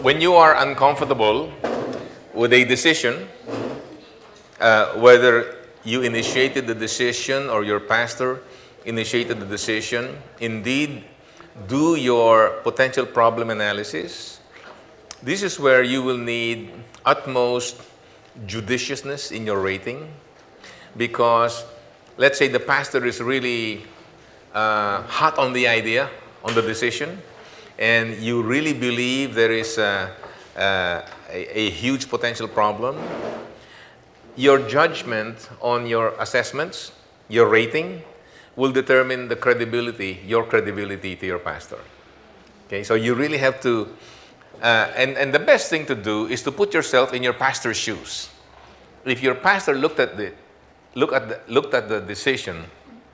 when you are uncomfortable with a decision, whether you initiated the decision or your pastor initiated the decision, indeed, do your potential problem analysis. This is where you will need utmost judiciousness in your rating, because let's say the pastor is really hot on the idea, on the decision, and you really believe there is a huge potential problem. Your judgment on your assessments, your rating, will determine the credibility, your credibility to your pastor. Okay, so you really have to, and the best thing to do is to put yourself in your pastor's shoes. If your pastor looked at the decision,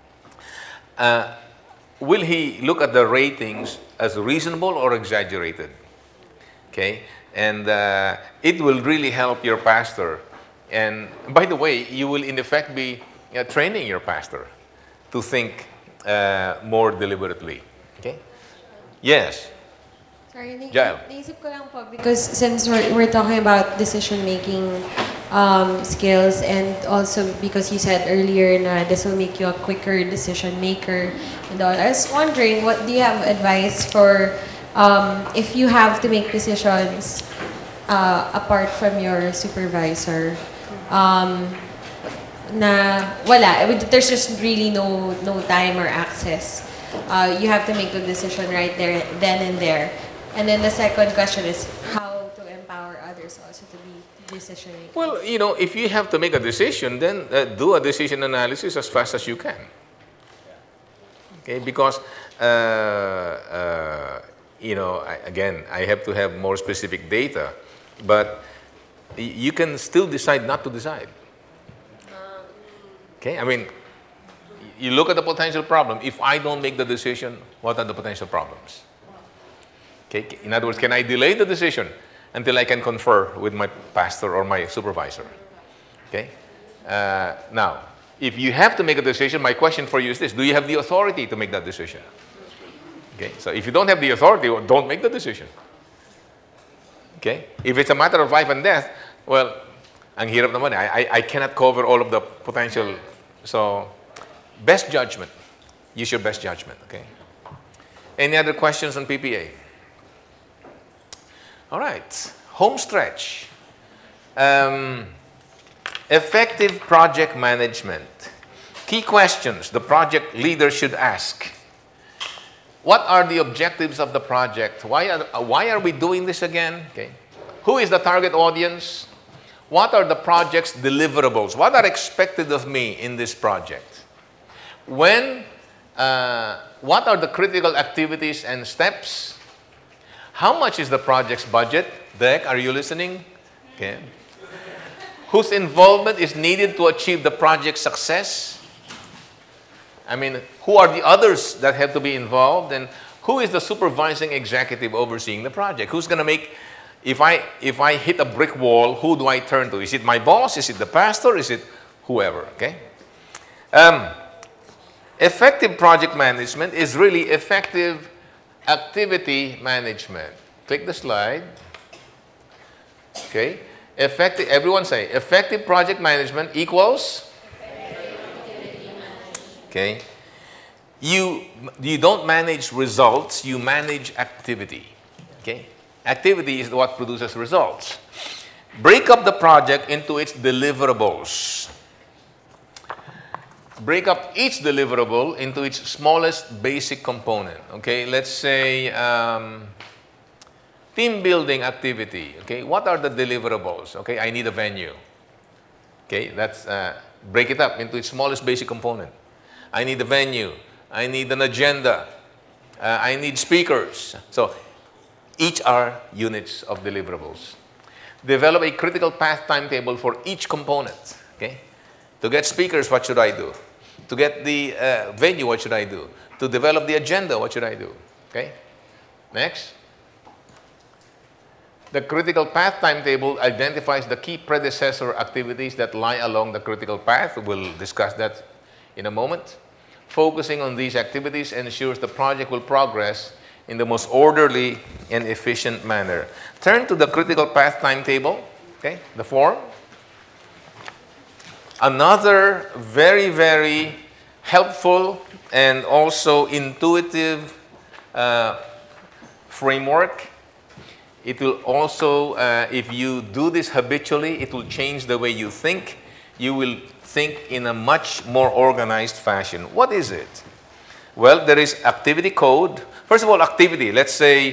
will he look at the ratings as reasonable or exaggerated? Okay, and it will really help your pastor. And by the way, you will in effect be training your pastor to think more deliberately. Okay? Yes? Sorry, Jael. naisip ko lang po because since we're talking about decision-making skills, and also because you said earlier na this will make you a quicker decision maker and all, I was wondering, what do you have advice for if you have to make decisions apart from your supervisor, na wala, there's just really no time or access. You have to make the decision right there, then and there. And then the second question is how to empower others also to be decision makers. Well, you know, if you have to make a decision, then do a decision analysis as fast as you can. Okay, because you know, again, I have to have more specific data, but you can still decide not to decide. Okay, I mean, you look at the potential problem. If I don't make the decision, what are the potential problems? Okay, in other words, can I delay the decision until I can confer with my pastor or my supervisor? Okay, now, if you have to make a decision, my question for you is this: do you have the authority to make that decision? Okay, so if you don't have the authority, well, don't make the decision. Okay, if it's a matter of life and death, well, ang hirap naman. I cannot cover all of the potential. So, best judgment. Use your best judgment. Okay. Any other questions on PPA? All right. Home stretch. Effective project management. Key questions the project leader should ask. What are the objectives of the project? Why are we doing this again? Okay. Who is the target audience? What are the project's deliverables? What are expected of me in this project? What are the critical activities and steps? How much is the project's budget? Dek, are you listening? Okay. Whose involvement is needed to achieve the project's success? I mean, who are the others that have to be involved? And who is the supervising executive overseeing the project? Who's going to make, if I hit a brick wall, who do I turn to? Is it my boss? Is it the pastor? Is it whoever? Okay. Effective project management is really effective activity management. Click the slide. Okay. Effective, everyone say, effective project management equals? Okay. You don't manage results, you manage activity. Okay. Activity is what produces results. Break up the project into its deliverables. Break up each deliverable into its smallest basic component. Okay, let's say team building activity. Okay, what are the deliverables? Okay, I need a venue. Okay, that's break it up into its smallest basic component. I need a venue. I need an agenda. I need speakers. So each are units of deliverables. Develop a critical path timetable for each component. Okay, to get speakers, what should I do? To get the venue, what should I do? To develop the agenda, what should I do? Okay? Next. The critical path timetable identifies the key predecessor activities that lie along the critical path. We'll discuss that in a moment. Focusing on these activities ensures the project will progress in the most orderly and efficient manner. Turn to the critical path timetable, okay, the form. Another very, very helpful and also intuitive framework. It will also, if you do this habitually, it will change the way you think. You will think in a much more organized fashion. What is it? Well, there is activity code. First of all, activity. Let's say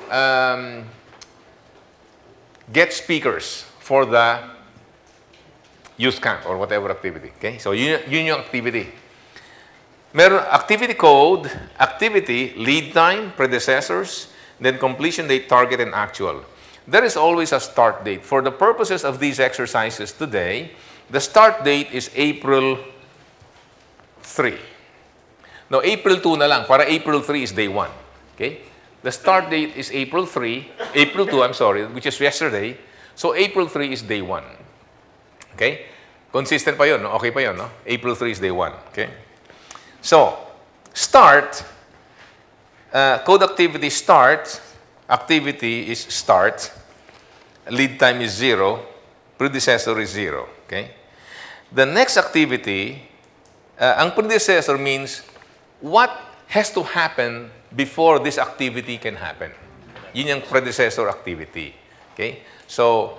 get speakers for the youth camp or whatever activity. Okay, so yun yung activity. Meron activity code, activity, lead time, predecessors, then completion date, target, and actual. There is always a start date. For the purposes of these exercises today, the start date is April 3. No, April 2 na lang. Para April 3 is day 1. Okay? The start date is April 3, April 2, I'm sorry, which is yesterday. So April 3 is day 1. Okay? Consistent pa yun, no? Okay pa yun, no? April 3 is day 1. Okay? So, start, code activity start, activity is start, lead time is 0, predecessor is 0. Okay? The next activity, ang predecessor means what has to happen before this activity can happen. Yun yung predecessor activity. Okay? So,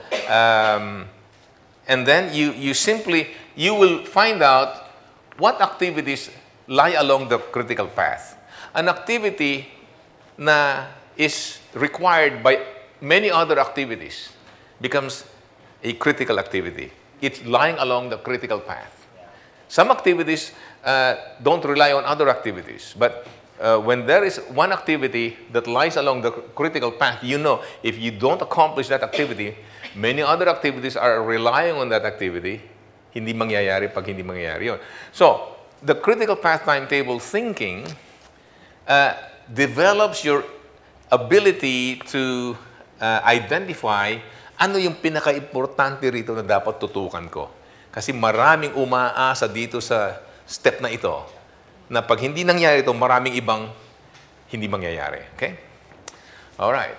and then you will find out what activities lie along the critical path. An activity na is required by many other activities becomes a critical activity. It's lying along the critical path. Some activities don't rely on other activities, but when there is one activity that lies along the critical path, you know, if you don't accomplish that activity, many other activities are relying on that activity. Hindi mangyayari pag hindi mangyayari yun. So, the critical path timetable thinking develops your ability to identify ano yung pinaka-importante rito na dapat tutukan ko. Kasi maraming umaasa dito sa step na ito na pag hindi nangyari ito, maraming ibang hindi mangyayari. Okay? Alright.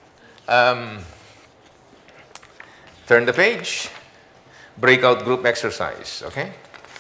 Turn the page. Breakout group exercise. Okay?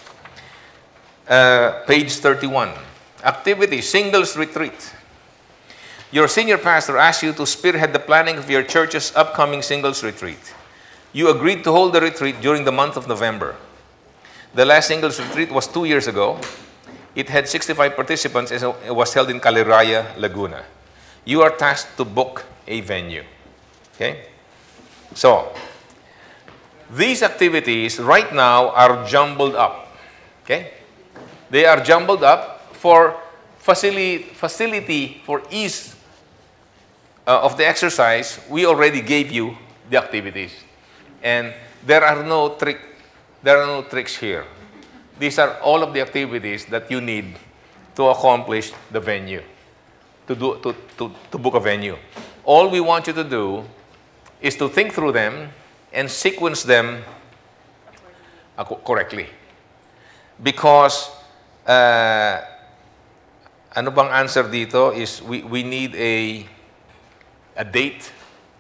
Page 31. Activity, singles retreat. Your senior pastor asks you to spearhead the planning of your church's upcoming singles retreat. You agreed to hold the retreat during the month of November. The last singles retreat was 2 years ago. It had 65 participants and it was held in Caliraya, Laguna. You are tasked to book a venue. Okay? So, these activities right now are jumbled up. Okay? They are jumbled up for facility for ease of the exercise. We already gave you the activities. And there are no tricks here. These are all of the activities that you need to accomplish the venue, to book a venue. All we want you to do is to think through them and sequence them correctly. Because ano bang answer dito is we need a date.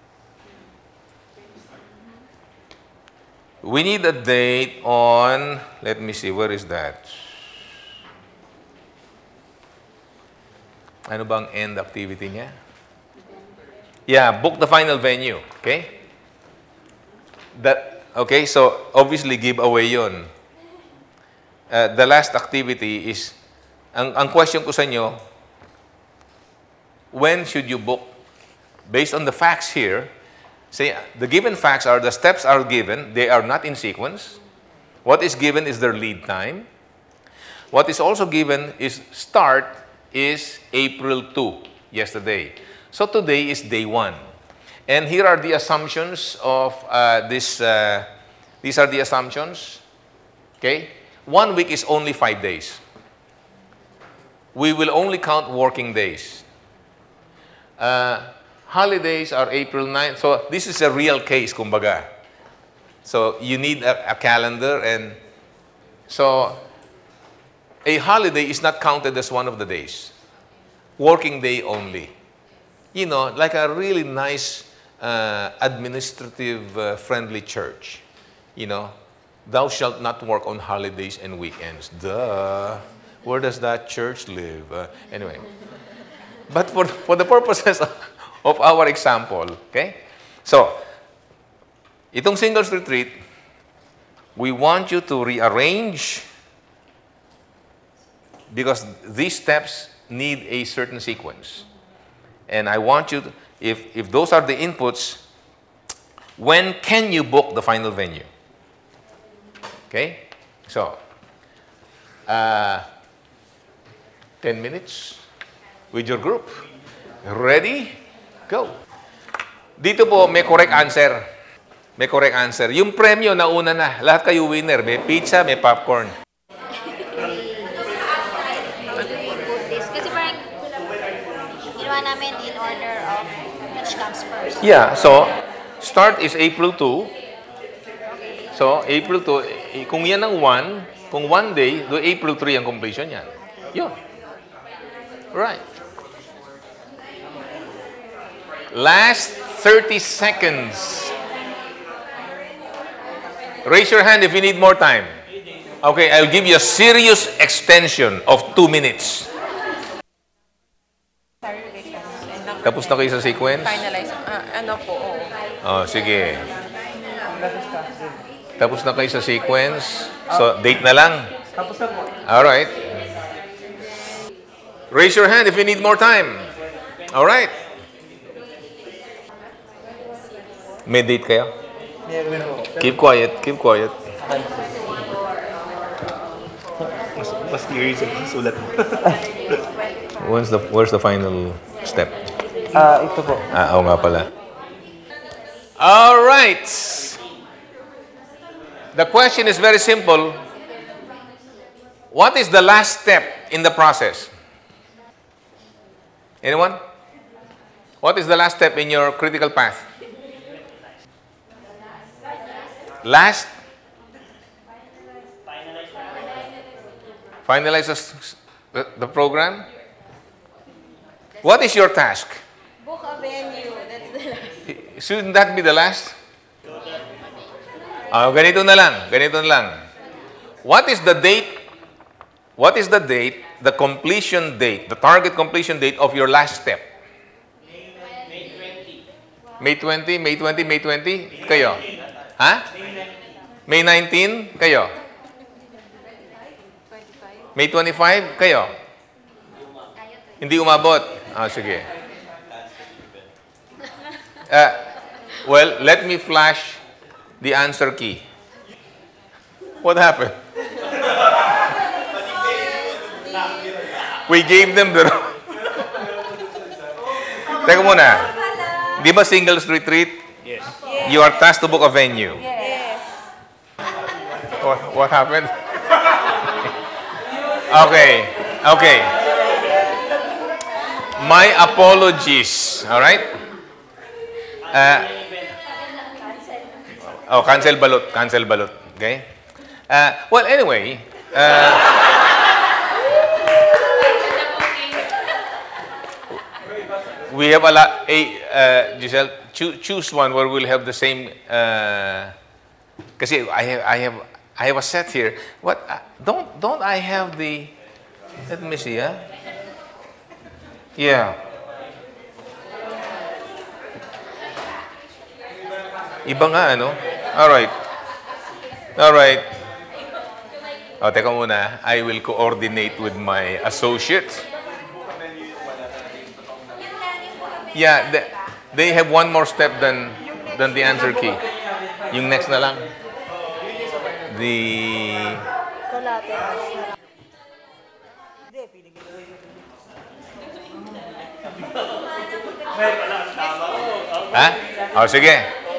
We need a date on, let me see, where is that? Ano bang end activity niya? Yeah, book the final venue. Okay? Okay, so obviously give away yun. The last activity is, ang question ko sa inyo, when should you book? Based on the facts here, say, the given facts are, the steps are given, they are not in sequence. What is given is their lead time. What is also given is start is April 2, yesterday. So today is day 1. And here are the assumptions of these are the assumptions. Okay? 1 week is only 5 days. We will only count working days. Holidays are April 9th. So this is a real case, kumbaga. So you need a calendar, and so a holiday is not counted as one of the days. Working day only. you know, like a really nice administrative friendly church. You know, thou shalt not work on holidays and weekends. Duh. Where does that church live? Anyway. But for the purposes of our example, okay? So, itong singles retreat, we want you to rearrange because these steps need a certain sequence. And I want you to, if those are the inputs, when can you book the final venue? Okay? So, 10 minutes with your group. Ready? Go. Dito po, may correct answer. May correct answer. Yung premyo, nauna na. Lahat kayo winner. May pizza, may popcorn. Kasi parang ginawa namin in order of which comes first. Yeah, so, start is April 2. So, April 2, kung yan ang 1, kung 1 day, do April 3 ang completion yan. Yun. Right. Last 30 seconds. Raise your hand if you need more time. Okay, I'll give you a serious extension of 2 minutes. Tapos na kayo sa sequence? Finalize. Ano po, oo. Oh, sige. Tapos na kayo sa sequence. So, date na lang. Tapos na po. Alright. Raise your hand if you need more time. Alright. May date kayo? Meron po. Keep quiet, keep quiet. Mas clear yung sulat mo. Where's the final step? Ito po. Oo nga pala. Alright. The question is very simple. What is the last step in the process? Anyone? What is the last step in your critical path? Last? Finalize the program? What is your task? Book a venue. That's the last. Shouldn't that be the last? Ganito na lang. Ganito na lang. What is the date? What is the date, the completion date, the target completion date of your last step? May 20. May 20, May 20? Kayo? Ha? May 19? Kayo? May 25? Kayo? Hindi umabot? Sige. Well, let me flash the answer key. What happened? We gave them the... Teka muna. Di ba singles retreat? Yes. You are tasked to book a venue. Yes. What happened? Okay. Okay. My apologies. All right? Cancel balot. Cancel balot. Okay? Well, anyway, we have a lot. Giselle, choose one where we'll have the same. Kasi I have a set here. What? Don't I have the? Let me see. Yeah. Iba nga, ano? Alright. Alright. Teka muna. I will coordinate with my associates. Yeah, they have one more step than the answer key. Yung next na lang. The... Ha? Sige.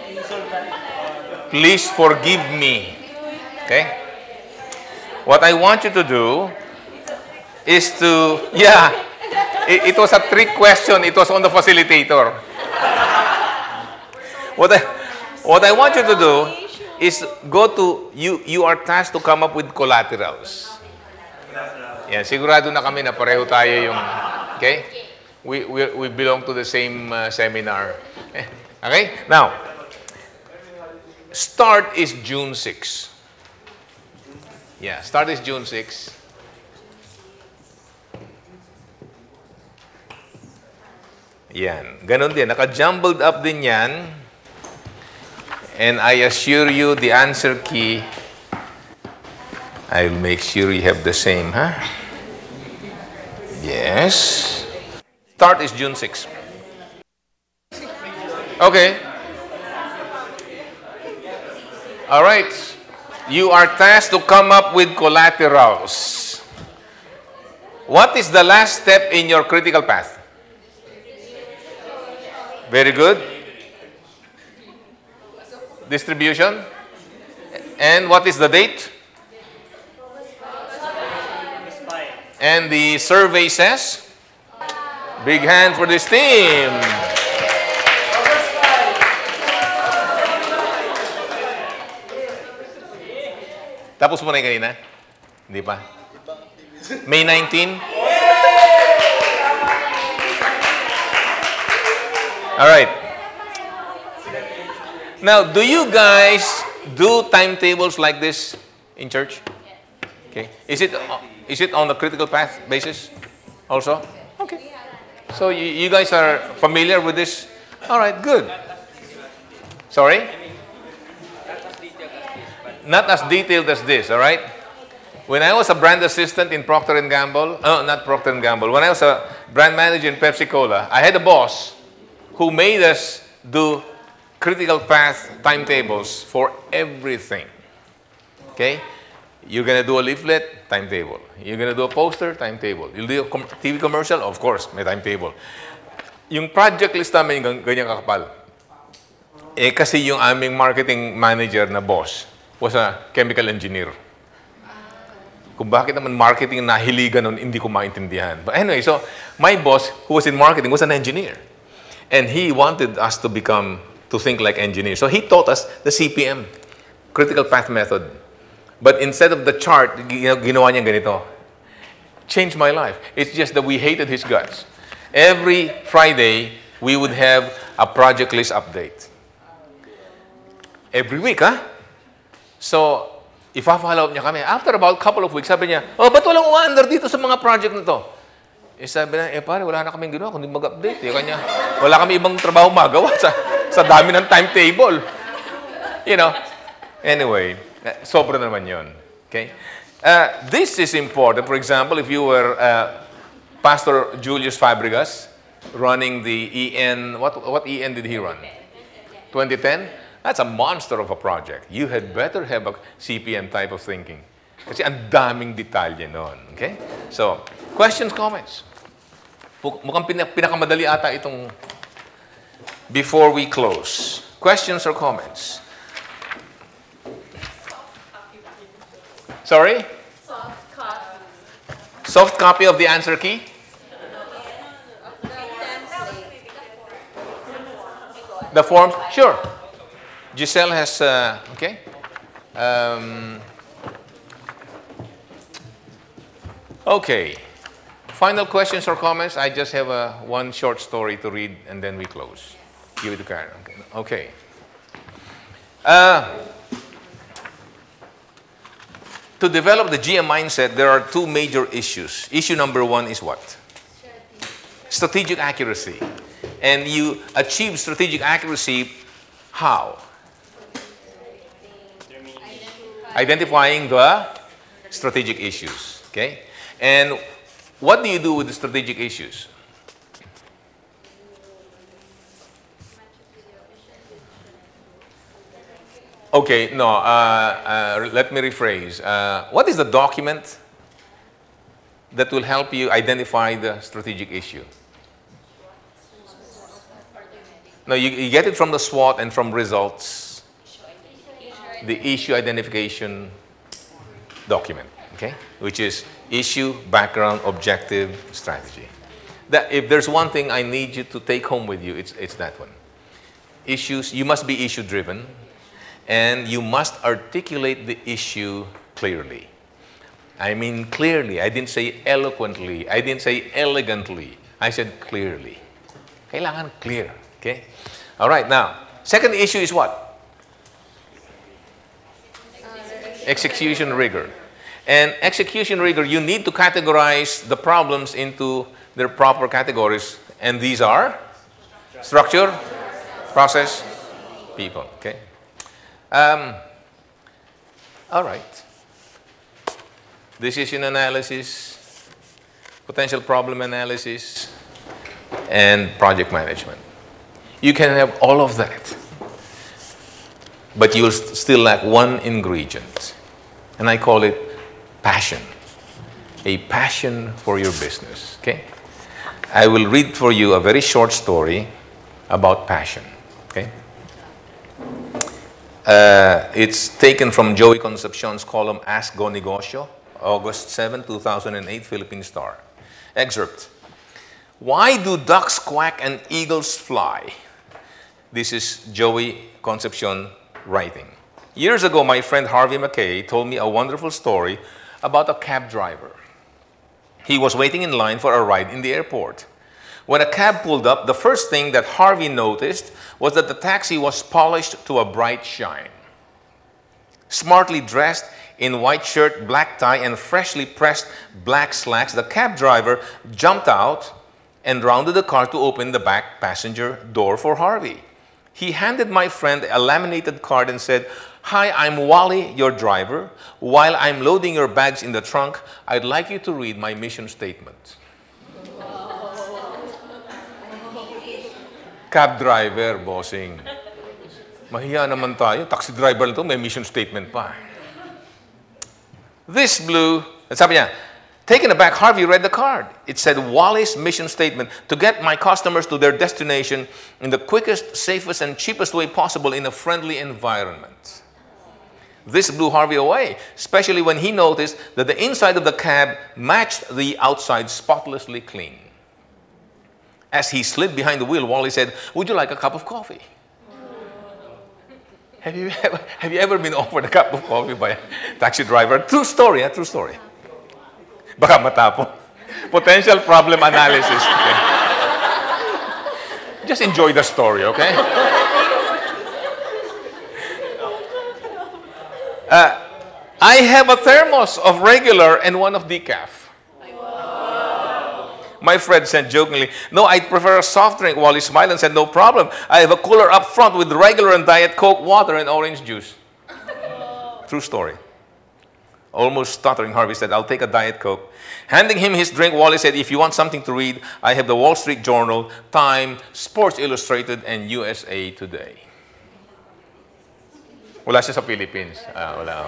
Please forgive me. Okay? What I want you to do is to... Yeah. It was a trick question. It was on the facilitator. What I want you to do is go to... You are tasked to come up with collaterals. Yeah, sigurado na kami na pareho tayo yung... Okay? we belong to the same seminar. Okay? Now, start is June 6. Yeah, start is June 6. Yan. Ganon din. Naka-jumbled up din yan. And I assure you, the answer key, I'll make sure you have the same, huh? Yes. Start is June 6. Okay. All right. You are tasked to come up with collaterals. What is the last step in your critical path? Very good. Distribution. And what is the date? And the survey says? Big hand for this team. Tapos mo na yung kanina? Hindi pa? May 19? All right. Now, do you guys do timetables like this in church? Okay. Is it on the critical path basis also? Okay. So you guys are familiar with this? All right, good. Sorry? Not as detailed as this, all right? When I was a brand assistant in Procter & Gamble, not Procter & Gamble, when I was a brand manager in Pepsi-Cola, I had a boss who made us do critical path timetables for everything. Okay? You're going to do a leaflet, timetable. You're going to do a poster, timetable. You'll do a TV commercial, of course, may timetable. Yung project list namin, ganyan kakapal. Eh, kasi yung aming marketing manager na boss was a chemical engineer. Kung bakit naman marketing nahiligan nun, hindi ko maintindihan. But anyway, so my boss, who was in marketing, was an engineer. And he wanted us to think like engineers. So he taught us the CPM, critical path method. But instead of the chart, ginawa niya ganito. Changed my life. It's just that we hated his guts. Every Friday, we would have a project list update. Every week, huh? So, ifa-follow up niya kami. After about a couple of weeks, sabi niya, oh, ba't walang umaandar dito sa mga project na to? Eh, sabi na, pare, wala na kaming ginawa kundi mag-update. Eh, kanya, wala kami ibang trabaho magawa sa dami ng timetable. You know? Anyway, sobra naman yun. Okay? This is important. For example, if you were Pastor Julius Fabregas running the EN, what EN did he run? 2010? That's a monster of a project. You had better have a CPM type of thinking. Kasi ang daming detalye noon. Okay? So, questions, comments? Mukhang pinakamadali ata itong before we close. Questions or comments? Sorry? Soft copy. Soft copy of the answer key? The form? Sure. Giselle has, okay. Okay. Final questions or comments? I just have one short story to read and then we close. Give it to Karen. Okay. To develop the GM mindset, there are two major issues. Issue number one is what? Strategic accuracy. And you achieve strategic accuracy how? Identifying the strategic issues. Okay? And what do you do with the strategic issues? Okay, no, let me rephrase. What is the document that will help you identify the strategic issue? No, you get it from the SWOT and from results. The issue identification document, okay? Which is issue, background, objective, strategy. That, if there's one thing I need you to take home with you, it's that one. Issues, you must be issue-driven. And you must articulate the issue clearly. I mean clearly. I didn't say eloquently. I didn't say elegantly. I said clearly. Kailangan clear. Okay? All right, now, second issue is what? Execution rigor. And execution rigor, you need to categorize the problems into their proper categories. And these are structure, process, people. Okay? All right. Decision analysis, potential problem analysis, and project management. You can have all of that, but you'll still lack one ingredient, and I call it passion. A passion for your business. Okay? I will read for you a very short story about passion. Okay? It's taken from Joey Concepcion's column Ask Go Negocio, August 7, 2008, Philippine Star. Excerpt. Why do ducks quack and eagles fly? This is Joey Concepcion writing. Years ago, my friend Harvey McKay told me a wonderful story about a cab driver. He was waiting in line for a ride in the airport. When a cab pulled up, the first thing that Harvey noticed was that the taxi was polished to a bright shine. Smartly dressed in white shirt, black tie, and freshly pressed black slacks, the cab driver jumped out and rounded the car to open the back passenger door for Harvey. He handed my friend a laminated card and said, "Hi, I'm Wally, your driver. While I'm loading your bags in the trunk, I'd like you to read my mission statement." Cab driver, bossing. Mahiya naman tayo. Taxi driver na to, may mission statement pa. This blew, sabi niya, taken aback, Harvey read the card. It said, Wally's mission statement: to get my customers to their destination in the quickest, safest, and cheapest way possible in a friendly environment. This blew Harvey away, especially when he noticed that the inside of the cab matched the outside spotlessly clean. As he slid behind the wheel, Wally said, "Would you like a cup of coffee?" Have you ever been offered a cup of coffee by a taxi driver? True story, true story. Baka matapo. Potential problem analysis. Okay? Just enjoy the story, okay? I have a thermos of regular and one of decaf. My friend said jokingly, "No, I'd prefer a soft drink." Wally smiled and said, "No problem. I have a cooler up front with regular and Diet Coke, water, and orange juice." True story. Almost stuttering, Harvey said, "I'll take a Diet Coke." Handing him his drink, Wally said, "If you want something to read, I have the Wall Street Journal, Time, Sports Illustrated, and USA Today." Wala siya sa Philippines. Wala.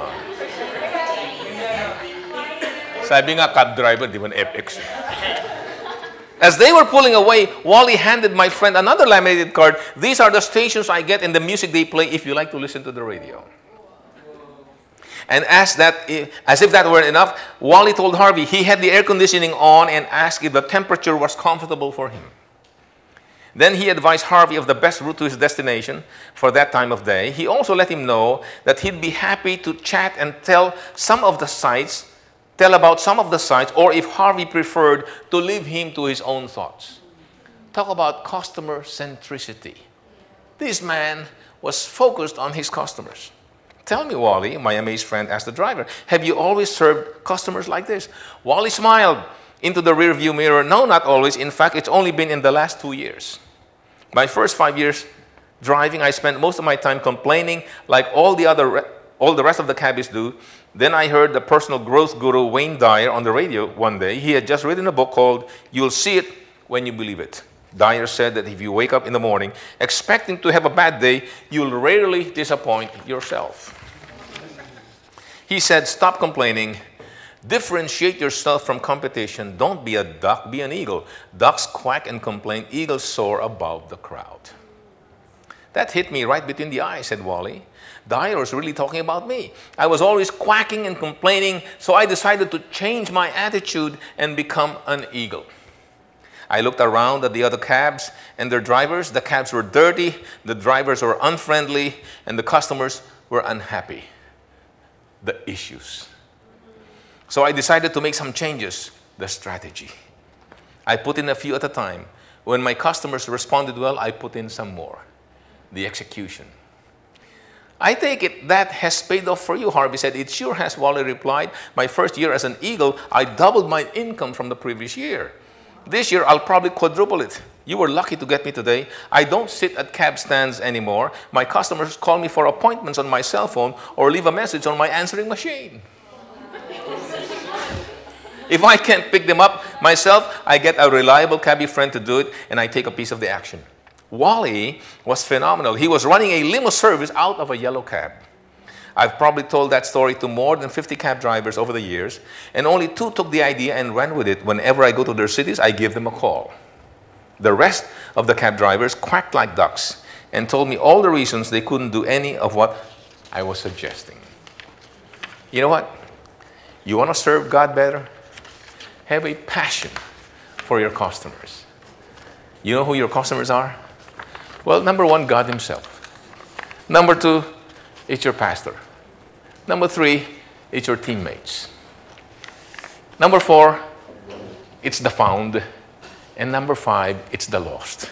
Sabi nga, cab driver, di ba FX? As they were pulling away, Wally handed my friend another laminated card. "These are the stations I get and the music they play if you like to listen to the radio." And as if that weren't enough, Wally told Harvey he had the air conditioning on and asked if the temperature was comfortable for him. Then he advised Harvey of the best route to his destination for that time of day. He also let him know that he'd be happy to chat and tell about some of the sites, or if Harvey preferred, to leave him to his own thoughts. Talk about customer centricity. This man was focused on his customers. "Tell me, Wally," my amazed friend asked the driver, "have you always served customers like this?" Wally smiled into the rearview mirror. "No, not always. In fact, it's only been in the last 2 years. My first 5 years driving, I spent most of my time complaining like all the rest of the cabbies do. Then I heard the personal growth guru Wayne Dyer on the radio one day. He had just written a book called You'll See It When You Believe It. Dyer said that if you wake up in the morning expecting to have a bad day, you'll rarely disappoint yourself. He said, stop complaining. Differentiate yourself from competition. Don't be a duck, be an eagle. Ducks quack and complain. Eagles soar above the crowd. That hit me right between the eyes, said Wally. Dyer was really talking about me. I was always quacking and complaining, so I decided to change my attitude and become an eagle. I looked around at the other cabs and their drivers. The cabs were dirty, the drivers were unfriendly, and the customers were unhappy. The issues. So I decided to make some changes, the strategy. I put in a few at a time. When my customers responded well, I put in some more. The execution. I take it that has paid off for you, Harvey said. It sure has, Wally replied. My first year as an Eagle, I doubled my income from the previous year. This year, I'll probably quadruple it. You were lucky to get me today. I don't sit at cab stands anymore. My customers call me for appointments on my cell phone or leave a message on my answering machine. If I can't pick them up myself, I get a reliable cabbie friend to do it, and I take a piece of the action. Wally was phenomenal. He was running a limo service out of a yellow cab. I've probably told that story to more than 50 cab drivers over the years, and only 2 took the idea and ran with it. Whenever I go to their cities, I give them a call. The rest of the cab drivers quacked like ducks and told me all the reasons they couldn't do any of what I was suggesting. You know what? You want to serve God better? Have a passion for your customers. You know who your customers are? Well, number 1, God Himself. Number 2, it's your pastor. Number 3, it's your teammates. Number 4, it's the found. And number 5, it's the lost.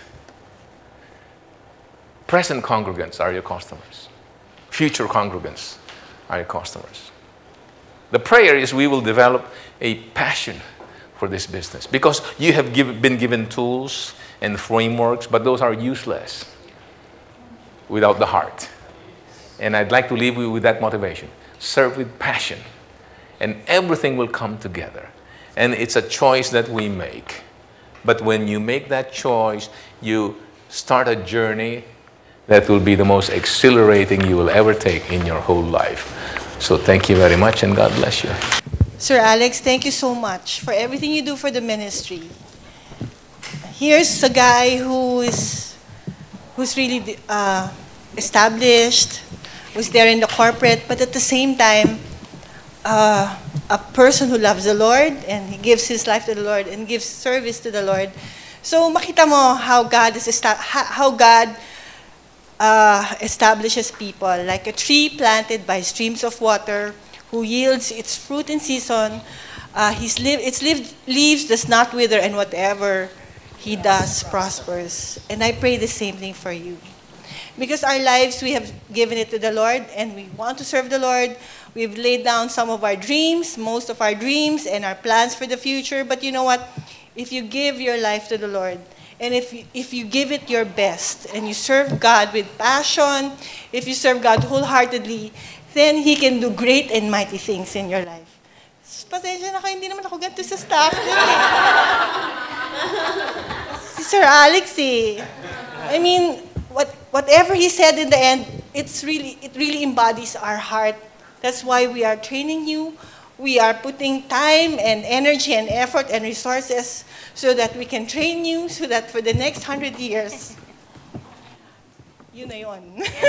Present congregants are your customers. Future congregants are your customers. The prayer is we will develop a passion for this business because you have been given tools and frameworks, but those are useless without the heart. And I'd like to leave you with that motivation. Serve with passion, and everything will come together. And it's a choice that we make. But when you make that choice, you start a journey that will be the most exhilarating you will ever take in your whole life. So thank you very much, and God bless you. Sir Alex, thank you so much for everything you do for the ministry. Here's a guy who's really established, who's there in the corporate, but at the same time, a person who loves the Lord, and he gives his life to the Lord and gives service to the Lord. So makita mo how God establishes people, like a tree planted by streams of water, who yields its fruit in season. Its leaves does not wither, and whatever he does prospers. And I pray the same thing for you. Because our lives, we have given it to the Lord, and we want to serve the Lord. We've laid down some of our dreams, most of our dreams, and our plans for the future. But you know what? If you give your life to the Lord, and if you give it your best, and you serve God with passion, if you serve God wholeheartedly, then He can do great and mighty things in your life. Pasensya na kayo, hindi naman ako ganito sa staff. Si Sir Alex I mean, whatever he said in the end, it really embodies our heart. That's why we are training you. We are putting time and energy and effort and resources so that we can train you, so that for the next 100 years, yun na yun.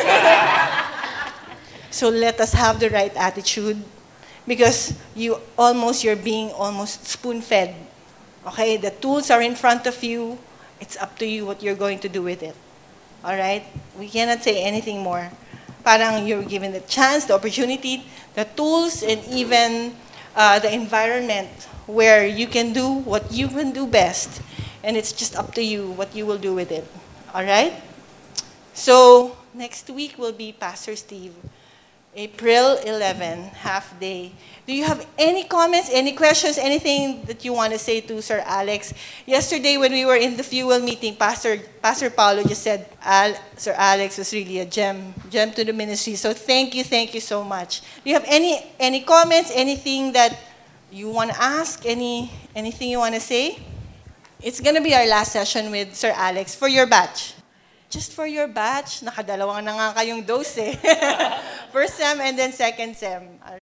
So let us have the right attitude, because you're being almost spoon-fed. Okay, the tools are in front of you. It's up to you what you're going to do with it. All right? We cannot say anything more. Parang you're given the chance, the opportunity, the tools, and even the environment where you can do what you can do best. And it's just up to you what you will do with it. All right? So next week will be Pastor Steve. April 11, half day. Do you have any comments, any questions, anything that you want to say to Sir Alex? Yesterday when we were in the fuel meeting, Pastor Paulo just said Sir Alex was really a gem to the ministry. So thank you so much. Do you have any comments, anything that you want to ask, anything you want to say? It's going to be our last session with Sir Alex for your batch. Just for your batch, nakadalawang na nga kayong dose. First sem and then second sem.